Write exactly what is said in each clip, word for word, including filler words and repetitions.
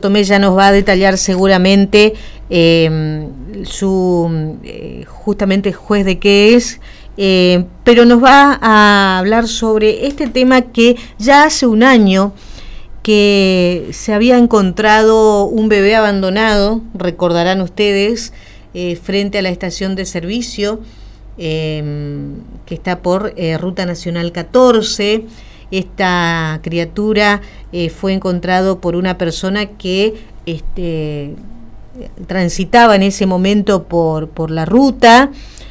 Tomé ya nos va a detallar seguramente eh, su eh, justamente juez de qué es, eh, pero nos va a hablar sobre este tema que ya hace un año que se había encontrado un bebé abandonado, recordarán ustedes, eh, frente a la estación de servicio eh, que está por eh, Ruta Nacional catorce. Esta criatura eh, fue encontrado por una persona que este, transitaba en ese momento por, por la ruta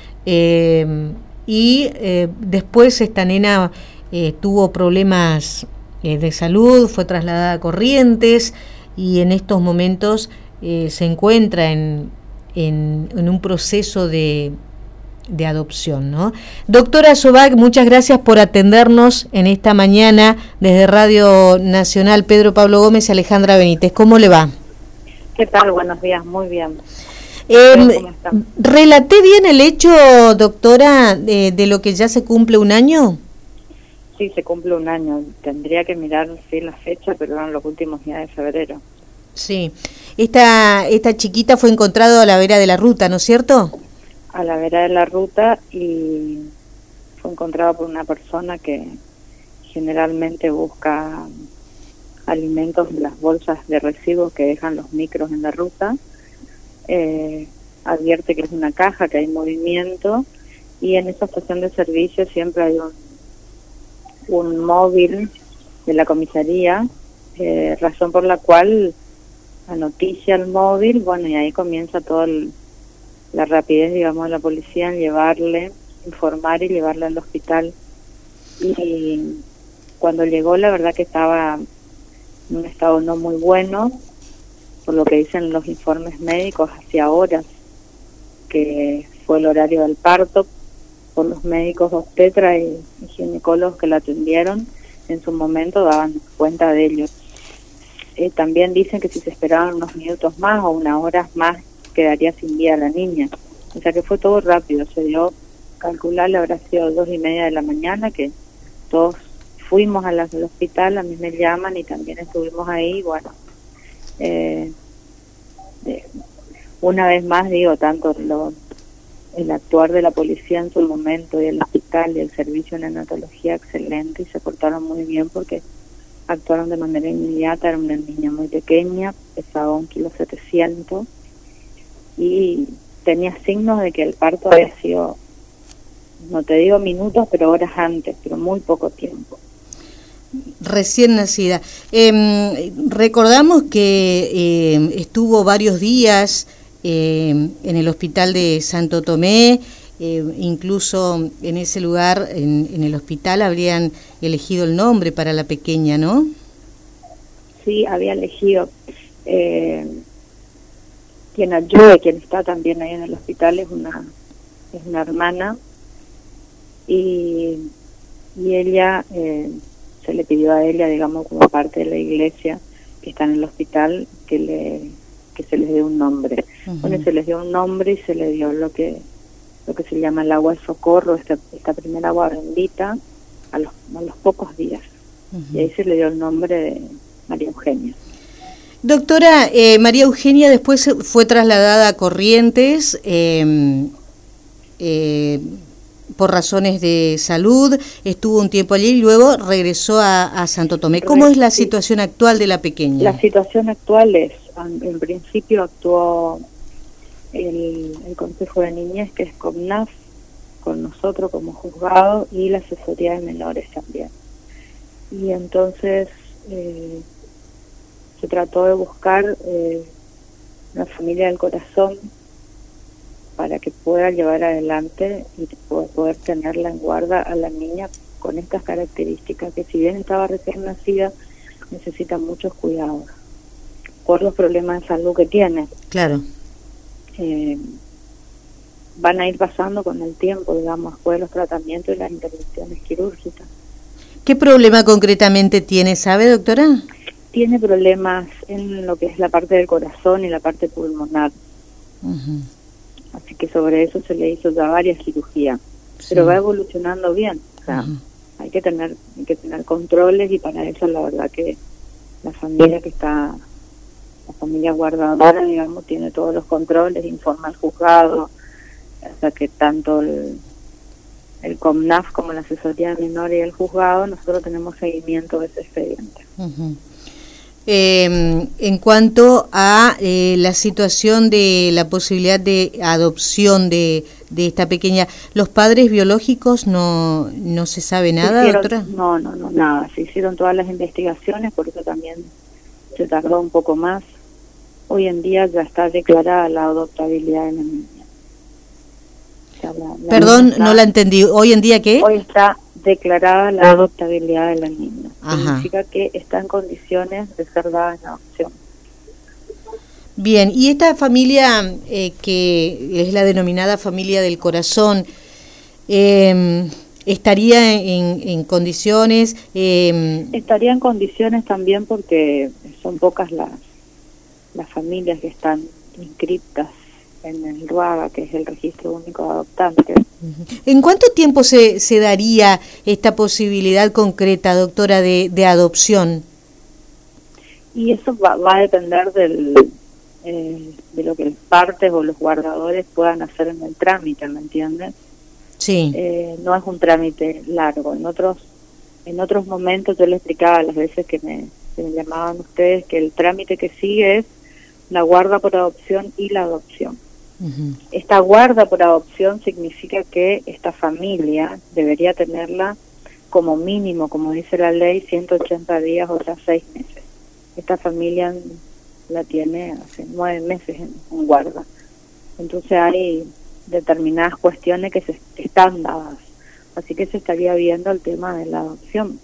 eh, y eh, después esta nena eh, tuvo problemas eh, de salud, fue trasladada a Corrientes y en estos momentos eh, se encuentra en, en, en un proceso de de adopción, ¿no? Doctora Sobac, muchas gracias por atendernos en esta mañana desde Radio Nacional. Pedro Pablo Gómez y Alejandra Benítez, ¿cómo le va? ¿Qué tal? Buenos días, muy bien. Eh, ¿Cómo está? ¿Relaté bien el hecho, doctora, de, de lo que ya se cumple un año? Sí, se cumple un año. Tendría que mirar sí, la fecha, pero eran los últimos días de febrero. Sí. Esta, esta chiquita fue encontrada a la vera de la ruta, ¿no es cierto? A la vera de la ruta y fue encontrado por una persona que generalmente busca alimentos en las bolsas de residuos que dejan los micros en la ruta. Eh, advierte que es una caja, que hay movimiento y en esa estación de servicio siempre hay un, un móvil de la comisaría, eh, razón por la cual anoticia el móvil, bueno, y ahí comienza todo el la rapidez, digamos, de la policía en llevarle, informar y llevarle al hospital. Y cuando llegó, la verdad que estaba en un estado no muy bueno, por lo que dicen los informes médicos, hacía horas que fue el horario del parto, por los médicos obstetra y, y ginecólogos que la atendieron, en su momento daban cuenta de ello. Eh, también dicen que si se esperaban unos minutos más o unas horas más, quedaría sin vida la niña. O sea que fue todo rápido, se dio, calcularle habrá sido dos y media de la mañana, que todos fuimos a la, al hospital, a mí me llaman y también estuvimos ahí, bueno, eh, eh, una vez más digo, tanto lo, el actuar de la policía en su momento y el hospital y el servicio de neonatología excelente y se portaron muy bien porque actuaron de manera inmediata. Era una niña muy pequeña, pesaba un kilo setecientos y tenía signos de que el parto había sido, no te digo minutos, pero horas antes, pero muy poco tiempo. Recién nacida. Eh, recordamos que eh, estuvo varios días eh, en el hospital de Santo Tomé, eh, incluso en ese lugar, en, en el hospital, habrían elegido el nombre para la pequeña, ¿no? Sí, había elegido... Eh, quien ayuda, quien está también ahí en el hospital es una es una hermana y, y ella eh, se le pidió a ella, digamos, como parte de la iglesia que está en el hospital, que le que se les dé un nombre. Uh-huh. Bueno, se les dio un nombre y se le dio lo que lo que se llama el agua de socorro, esta, esta primera agua bendita, a los, a los pocos días. Uh-huh. Y ahí se le dio el nombre de María Eugenia. Doctora, eh, María Eugenia después fue trasladada a Corrientes eh, eh, por razones de salud, estuvo un tiempo allí y luego regresó a, a Santo Tomé. ¿Cómo es la situación actual de la pequeña? La situación actual es, en principio actuó el, el Consejo de Niñez, que es COMNAF, con nosotros como juzgado, y la asesoría de menores también. Y entonces... Eh, se trató de buscar eh, una familia del corazón para que pueda llevar adelante y poder tenerla en guarda a la niña con estas características, que si bien estaba recién nacida, necesita muchos cuidados por los problemas de salud que tiene. Claro. Eh, van a ir pasando con el tiempo, digamos, después de los tratamientos y las intervenciones quirúrgicas. ¿Qué problema concretamente tiene, sabe, doctora? Tiene problemas en lo que es la parte del corazón y la parte pulmonar. Uh-huh. Así que sobre eso se le hizo ya varias cirugías, sí. Pero va evolucionando bien. O sea, uh-huh. hay que tener hay que tener controles y para eso la verdad que la familia que está La familia guardadora, digamos, tiene todos los controles, informa al juzgado, o sea que tanto el, el COMNAF como la asesoría menor y el juzgado, nosotros tenemos seguimiento de ese expediente. Uh-huh. Eh, en cuanto a eh, la situación de la posibilidad de adopción de, de esta pequeña, ¿los padres biológicos no, no se sabe nada, hicieron, doctora? No, no, no, nada. Se hicieron todas las investigaciones, por eso también se tardó un poco más. Hoy en día ya está declarada la adoptabilidad de la niña. O sea, la, la Perdón, niña está, no la entendí. ¿Hoy en día qué? Hoy está declarada la adoptabilidad de la niña. Ajá. Significa que está en condiciones de ser dada en adopción. Bien, y esta familia eh, que es la denominada familia del corazón, eh, ¿estaría en, en condiciones? Eh, Estaría en condiciones también porque son pocas las, las familias que están inscriptas en el RUAGA, que es el Registro Único de Adoptantes. ¿En cuánto tiempo se, se daría esta posibilidad concreta, doctora, de, de adopción? Y eso va, va a depender del, eh, de lo que los partes o los guardadores puedan hacer en el trámite, ¿me entiendes? Sí. Eh, no es un trámite largo. En otros en otros momentos yo les explicaba las veces que me, que me llamaban ustedes que el trámite que sigue es la guarda por adopción y la adopción. Uh-huh. Esta guarda por adopción significa que esta familia debería tenerla como mínimo, como dice la ley, ciento ochenta días o sea, seis meses. Esta familia la tiene hace nueve meses en, en guarda. Entonces hay determinadas cuestiones que se que están dadas. Así que se estaría viendo el tema de la adopción.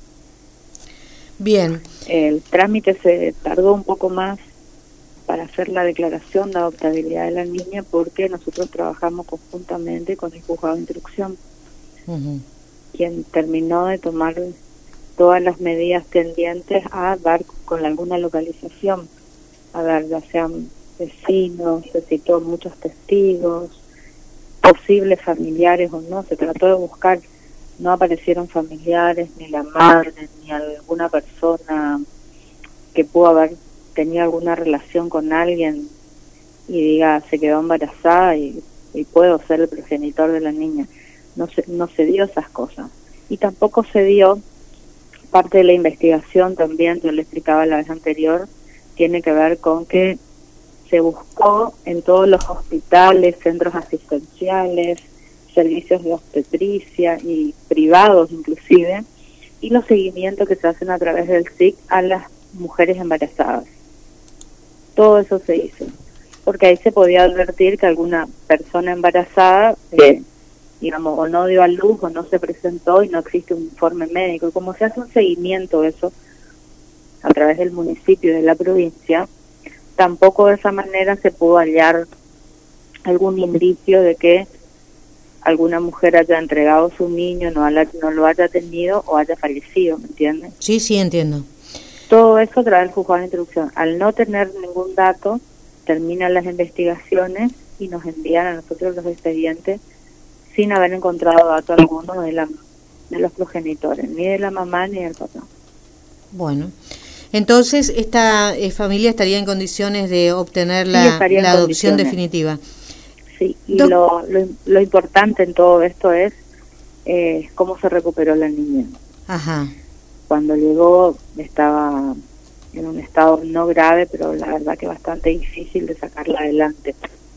Bien. El trámite se tardó un poco más para hacer la declaración de adoptabilidad de la niña porque nosotros trabajamos conjuntamente con el juzgado de instrucción, uh-huh. quien terminó de tomar todas las medidas tendientes a dar con alguna localización, a ver, ya sean vecinos, se citó muchos testigos, posibles familiares o no, se trató de buscar, no aparecieron familiares, ni la madre, ni alguna persona que pudo haber tenido alguna relación con alguien y diga se quedó embarazada y, y puedo ser el progenitor de la niña. No se, no se dio esas cosas. Y tampoco se dio, parte de la investigación también, yo le explicaba la vez anterior, tiene que ver con que se buscó en todos los hospitales, centros asistenciales, servicios de obstetricia y privados inclusive, y los seguimientos que se hacen a través del S I C a las mujeres embarazadas. Todo eso se hizo, porque ahí se podía advertir que alguna persona embarazada, eh, digamos, o no dio a luz o no se presentó y no existe un informe médico. Y como se hace un seguimiento de eso a través del municipio y de la provincia, tampoco de esa manera se pudo hallar algún indicio de que alguna mujer haya entregado su niño, no, haya, no lo haya tenido o haya fallecido, ¿me entiendes? Sí, sí, entiendo. Todo eso trae el juzgado de instrucción. Al no tener ningún dato, terminan las investigaciones y nos envían a nosotros los expedientes sin haber encontrado dato alguno de, la, de los progenitores, ni de la mamá ni del papá. Bueno, entonces esta eh, familia estaría en condiciones de obtener la, sí, la adopción definitiva. Sí, y lo, lo, lo importante en todo esto es eh, cómo se recuperó la niña. Ajá. Cuando llegó estaba en un estado no grave, pero la verdad que bastante difícil de sacarla adelante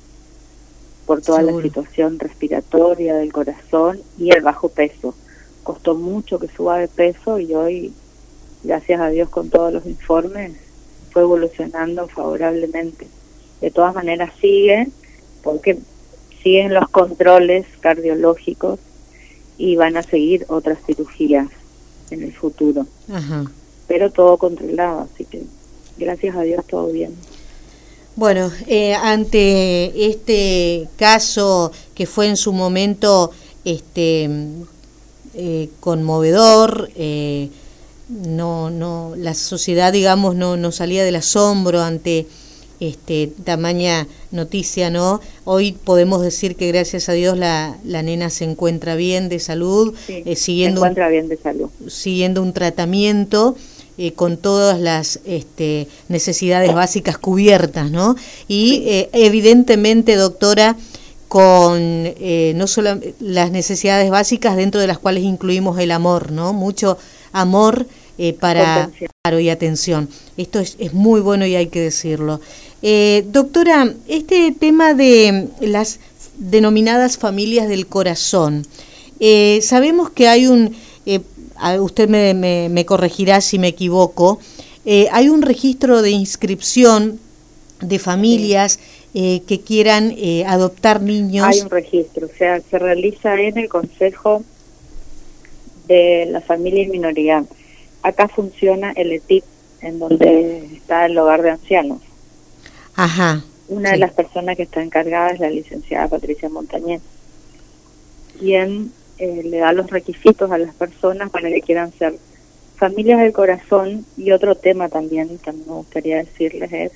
por toda Seguro. La situación respiratoria del corazón y el bajo peso. Costó mucho que suba de peso y hoy, gracias a Dios, con todos los informes, fue evolucionando favorablemente. De todas maneras sigue, porque siguen los controles cardiológicos y van a seguir otras cirugías en el futuro. Ajá. Pero todo controlado, así que gracias a Dios todo bien. Bueno, eh, ante este caso que fue en su momento este eh, conmovedor, eh, no no la sociedad, digamos, no no salía del asombro ante este tamaña noticia, ¿no? Hoy podemos decir que gracias a Dios la la nena se encuentra bien de salud, sí, eh, siguiendo se encuentra bien de salud, siguiendo un tratamiento eh, con todas las este, necesidades básicas cubiertas, ¿no? Y eh, evidentemente, doctora, con eh, no solo las necesidades básicas, dentro de las cuales incluimos el amor, ¿no? Mucho amor eh, para claro, y atención. Esto es, es muy bueno y hay que decirlo. Eh, doctora, este tema de las denominadas familias del corazón, eh, sabemos que hay un, eh, usted me, me, me corregirá si me equivoco, eh, hay un registro de inscripción de familias sí. Eh, que quieran eh, adoptar niños. Hay un registro, o sea, se realiza en el Consejo de la Familia y Minoridad. Acá funciona el E T I P, en donde está el hogar de ancianos. Ajá. Una sí. de las personas que está encargada es la licenciada Patricia Montañez, quien eh, le da los requisitos a las personas para que quieran ser familias del corazón. Y otro tema también que me gustaría decirles es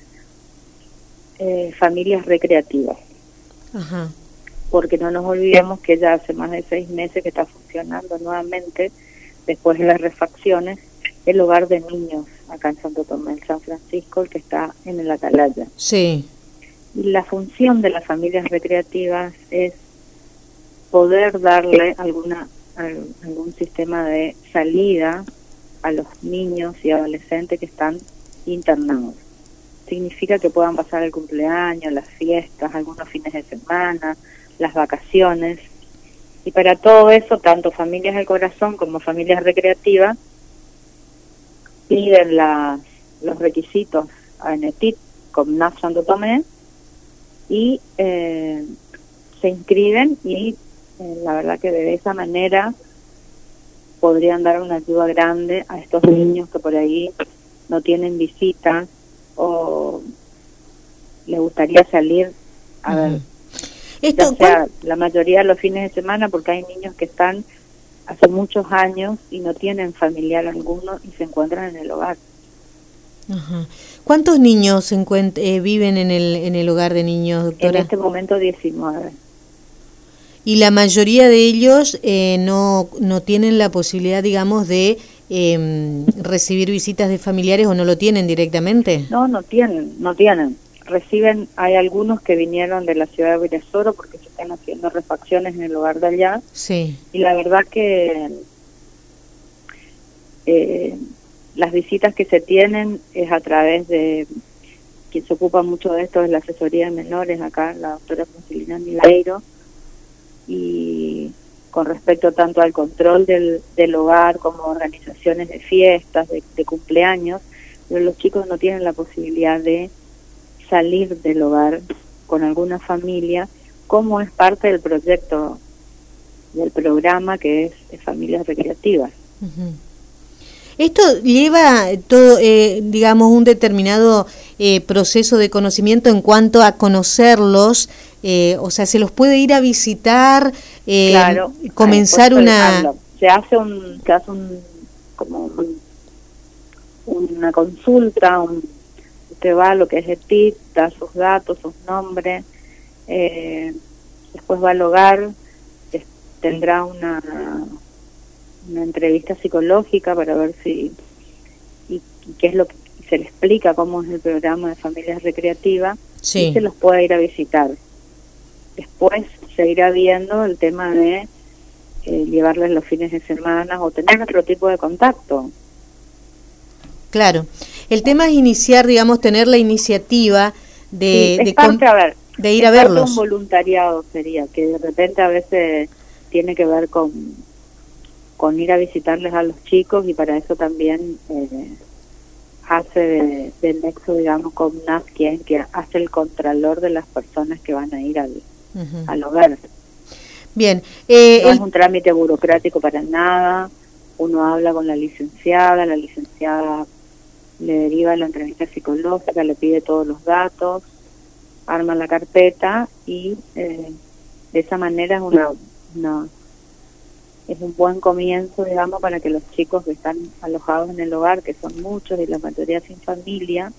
Eh, familias recreativas. Ajá. Porque no nos olvidemos que ya hace más de seis meses que está funcionando nuevamente, después de las refacciones, el hogar de niños acá en Santo Tomé, en San Francisco, el que está en el Atalaya. Sí. Y la función de las familias recreativas es poder darle alguna algún sistema de salida a los niños y adolescentes que están internados. Significa que puedan pasar el cumpleaños, las fiestas, algunos fines de semana, las vacaciones. Y para todo eso, tanto familias del corazón como familias recreativas piden las, los requisitos a E T I P con N A F Santo Tomé y eh, se inscriben y eh, la verdad que de esa manera podrían dar una ayuda grande a estos niños que por ahí no tienen visitas o le gustaría salir a uh-huh. ver, Esto, ya sea la mayoría de los fines de semana, porque hay niños que están hace muchos años y no tienen familiar alguno y se encuentran en el hogar. Uh-huh. ¿Cuántos niños se encuent- eh, viven en el en el hogar de niños, doctora? En este momento diecinueve. Y la mayoría de ellos eh, no no tienen la posibilidad, digamos, de Eh, recibir visitas de familiares, o no lo tienen directamente. No, no tienen, no tienen. Reciben, hay algunos que vinieron de la ciudad de Virasoro porque se están haciendo refacciones en el hogar de allá. Sí. Y la verdad que eh, las visitas que se tienen es a través de quien se ocupa mucho de esto, es la asesoría de menores acá, la doctora Francelina Milareiro, y con respecto tanto al control del, del hogar como organizaciones de fiestas, de, de cumpleaños, pero los chicos no tienen la posibilidad de salir del hogar con alguna familia, como es parte del proyecto, del programa que es, es Familias Recreativas. Uh-huh. Esto lleva todo, eh, digamos, un determinado eh, proceso de conocimiento en cuanto a conocerlos, eh, o sea, se los puede ir a visitar, eh, claro, comenzar una... Hablo. Se hace un, se hace un, como un, una consulta, un, usted va a lo que es el T I P, da sus datos, sus nombres, eh, después va al hogar, es, tendrá una... una entrevista psicológica para ver si y, y qué es lo que se le explica, cómo es el programa de familias recreativas, sí. Y se los puede ir a visitar. Después se irá viendo el tema de eh, llevarles los fines de semana o tener otro tipo de contacto. Claro, el tema es iniciar, digamos, tener la iniciativa de, sí, es de, parte, a ver, de ir es a verlos. Un voluntariado sería, que de repente a veces tiene que ver con con ir a visitarles a los chicos, y para eso también eh, hace de, de nexo, digamos, con N A F, quien que hace el contralor de las personas que van a ir al, uh-huh. al hogar. Bien. Eh, no el... es un trámite burocrático para nada, uno habla con la licenciada, la licenciada le deriva la entrevista psicológica, le pide todos los datos, arma la carpeta y eh, de esa manera es una... una es un buen comienzo, digamos, para que los chicos que están alojados en el hogar, que son muchos y la mayoría sin familia,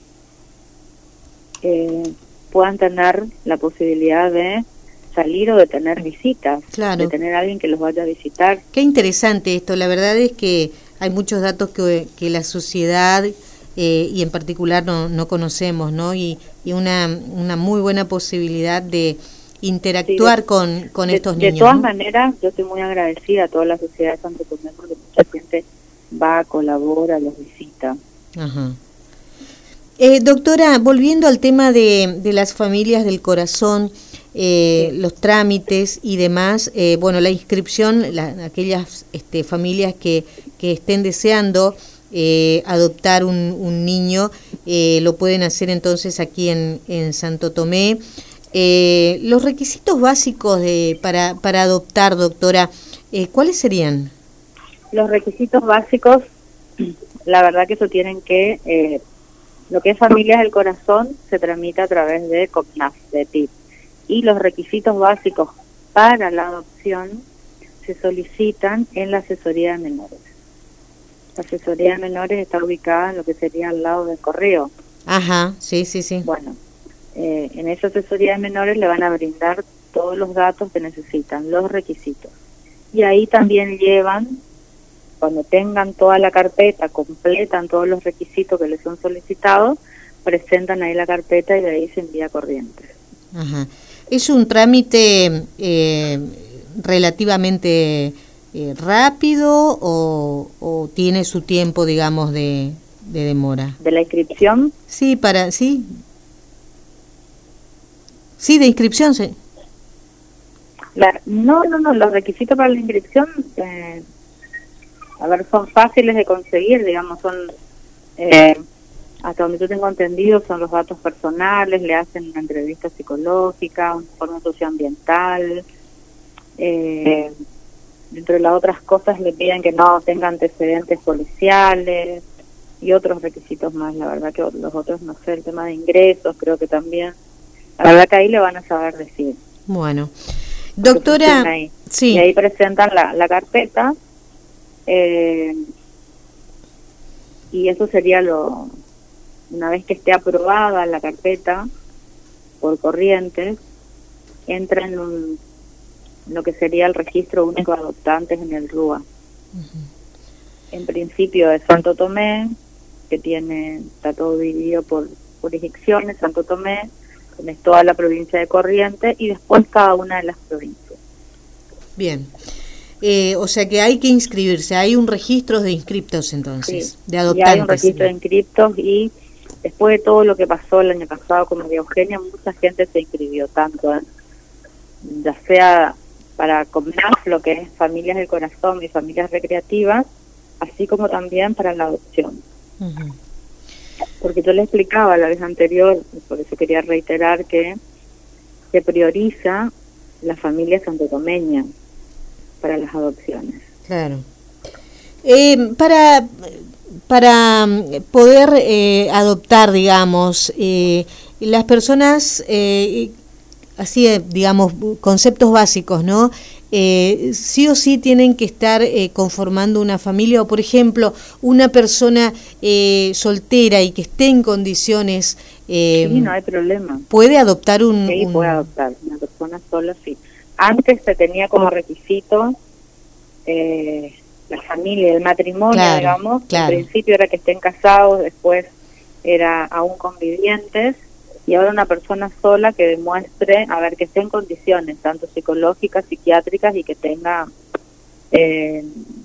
eh, puedan tener la posibilidad de salir o de tener visitas, claro. de tener a alguien que los vaya a visitar. Qué interesante esto, la verdad es que hay muchos datos que, que la sociedad eh, y en particular no, no conocemos, ¿no? Y, y una, una muy buena posibilidad de interactuar sí, de, con, con de, estos de niños. De todas ¿no? maneras, yo estoy muy agradecida a toda la sociedad de Santo Tomé porque mucha gente va, colabora, los visita. Ajá. Eh, doctora, volviendo al tema de, de las familias del corazón, eh, sí. los trámites y demás, eh, bueno, la inscripción, la, aquellas este, familias que, que estén deseando eh, adoptar un, un niño, eh, lo pueden hacer entonces aquí en, en Santo Tomé. Eh, los requisitos básicos de, para, para adoptar, doctora, eh, ¿cuáles serían? Los requisitos básicos, la verdad que eso tienen que... Eh, Lo que es Familias del Corazón se tramita a través de COPNAF, de T I P. Y los requisitos básicos para la adopción se solicitan en la asesoría de menores. La asesoría de menores está ubicada en lo que sería al lado del correo. Ajá, sí, sí, sí. Bueno, eh, en esa asesoría de menores le van a brindar todos los datos que necesitan, los requisitos. Y ahí también llevan... Cuando tengan toda la carpeta, completan todos los requisitos que les son solicitados, presentan ahí la carpeta y de ahí se envía Corrientes. Ajá. ¿Es un trámite eh, relativamente eh, rápido o, o tiene su tiempo, digamos, de, de demora? ¿De la inscripción? Sí, para, sí. Sí, de inscripción, sí. La, no, no, no, los requisitos para la inscripción... Eh, A ver, son fáciles de conseguir, digamos, son, eh, hasta donde yo tengo entendido, son los datos personales, le hacen una entrevista psicológica, un informe socioambiental, eh, dentro de las otras cosas le piden que no tenga antecedentes policiales y otros requisitos más, la verdad que los otros, no sé, el tema de ingresos, creo que también, la verdad que ahí le van a saber decir. Bueno, doctora, ahí. Sí. Y ahí presentan la, la carpeta, Eh, y eso sería lo, una vez que esté aprobada la carpeta por Corrientes, entra en un, lo que sería el registro único de adoptantes en el R U A. Uh-huh. En principio de Santo Tomé, que tiene, está todo dividido por jurisdicciones, Santo Tomé, es toda la provincia de Corrientes y después cada una de las provincias. Bien. Eh, o sea que hay que inscribirse, hay un registro de inscriptos entonces, sí, de adoptantes. Hay un registro de inscriptos y después de todo lo que pasó el año pasado con María Eugenia, mucha gente se inscribió, tanto ¿eh? ya sea para COPNAF, lo que es Familias del Corazón y Familias Recreativas, así como también para la adopción. Uh-huh. Porque yo le explicaba la vez anterior, por eso quería reiterar que se prioriza la familia santotomeña para las adopciones. Claro. Eh, para para poder eh, adoptar, digamos, eh, las personas, eh, así, digamos, conceptos básicos, ¿no? Eh, sí o sí tienen que estar eh, conformando una familia, o por ejemplo, una persona eh, soltera y que esté en condiciones... Eh, sí, no hay problema. ¿Puede adoptar un...? Sí, un... puede adoptar, una persona sola, sí. Antes se tenía como requisito eh, la familia, el matrimonio, claro, digamos. Claro. Al principio era que estén casados, después era aún convivientes, y ahora una persona sola que demuestre, a ver, que esté en condiciones, tanto psicológicas, psiquiátricas, y que tenga, eh,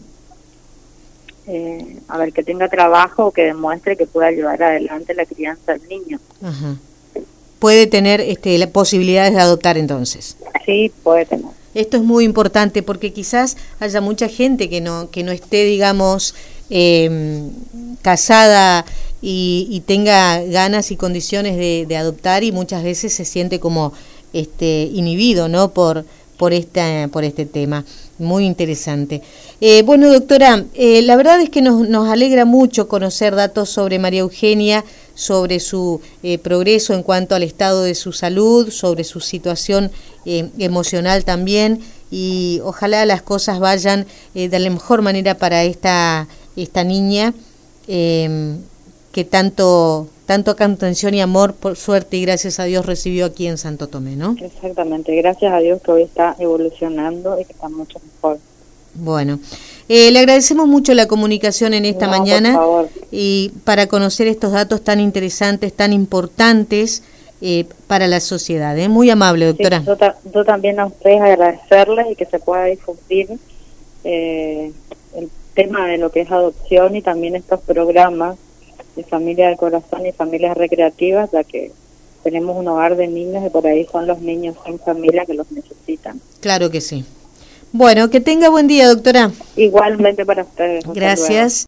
eh, a ver, que tenga trabajo o que demuestre que pueda llevar adelante la crianza del niño. Ajá. Puede tener este, las posibilidades de adoptar entonces. Sí, puede tener. Esto es muy importante porque quizás haya mucha gente que no que no esté, digamos, eh, casada y, y tenga ganas y condiciones de, de adoptar, y muchas veces se siente como este inhibido, ¿no? Por por esta por este tema. Muy interesante. Eh, bueno, doctora, eh, la verdad es que nos, nos alegra mucho conocer datos sobre María Eugenia, sobre su eh, progreso en cuanto al estado de su salud, sobre su situación eh, emocional también, y ojalá las cosas vayan eh, de la mejor manera para esta esta niña eh, que tanto tanto atención y amor, por suerte y gracias a Dios, recibió aquí en Santo Tomé, ¿no? Exactamente, gracias a Dios que hoy está evolucionando y que está mucho mejor. Bueno, Eh, le agradecemos mucho la comunicación en esta no, mañana por favor. y para conocer estos datos tan interesantes, tan importantes eh, para la sociedad. ¿eh? Muy amable, doctora. Sí, yo, ta yo también a ustedes agradecerles y que se pueda difundir eh, el tema de lo que es adopción y también estos programas de familia del corazón y familias recreativas, ya que tenemos un hogar de niños y por ahí son los niños sin familia que los necesitan. Claro que sí. Bueno, que tenga buen día, doctora. Igualmente para ustedes. Gracias.